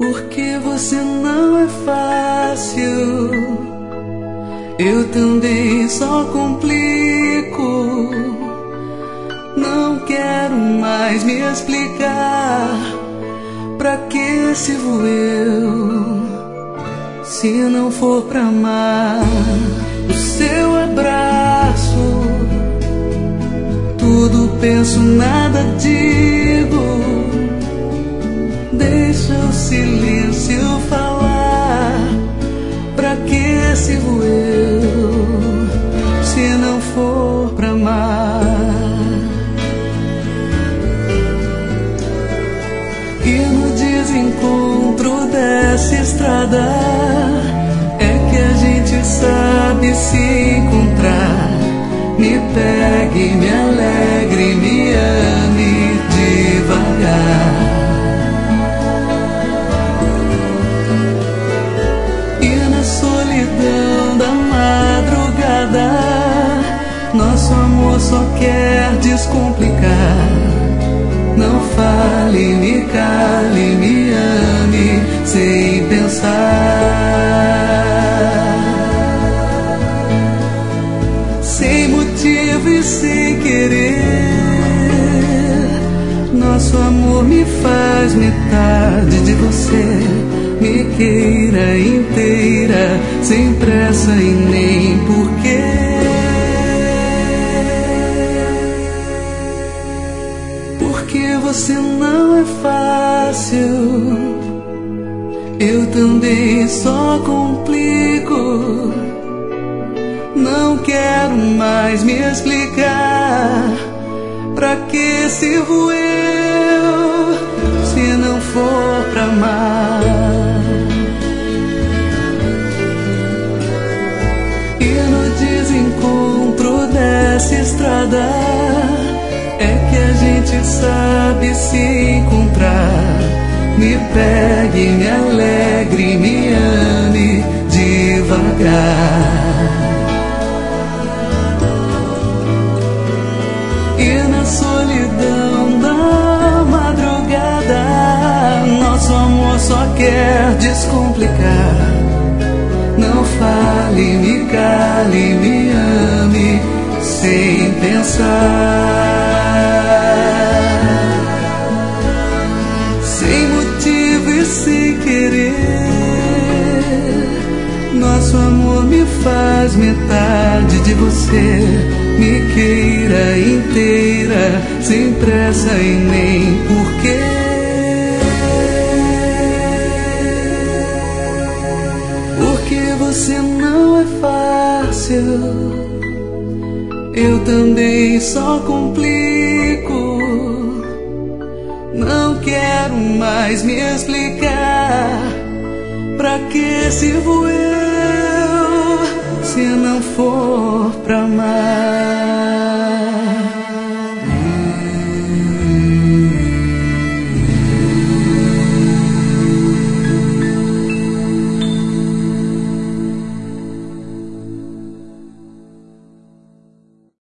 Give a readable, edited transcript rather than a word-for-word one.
Porque você não é fácil, eu também só complico. Não quero mais me explicar. Pra que sirvo eu, se não for pra amar o seu abraço? Tudo penso, nada digo. Deixa o silêncio falar. Pra que sirvo eu, se não for pra amar? E no desencontro dessa estrada é que a gente sabe se encontrar. Me pegue, me alegre, me ame devagar. Solidão da madrugada, nosso amor só quer descomplicar. Não fale, me cale, me ame sem pensar. Sem motivo e sem querer, nosso amor me faz metade de você. Me queira inteira, sem pressa e nem porquê. Porque você não é fácil, eu também só complico. Não quero mais me explicar. Pra que sirvo eu, se não for pra amar? Desencontro dessa estrada é que a gente sabe se encontrar. Me pegue, me alegre, me ame devagar. E na solidão da madrugada, nosso amor só quer descomplicar. Não fale, me cale, me ame sem pensar. Sem motivo e sem querer, nosso amor me faz metade de você. Me queira inteira, sem pressa e nem porquê. Você não é fácil, eu também só complico. Não quero mais me explicar. Pra que sirvo eu, se não for pra amar?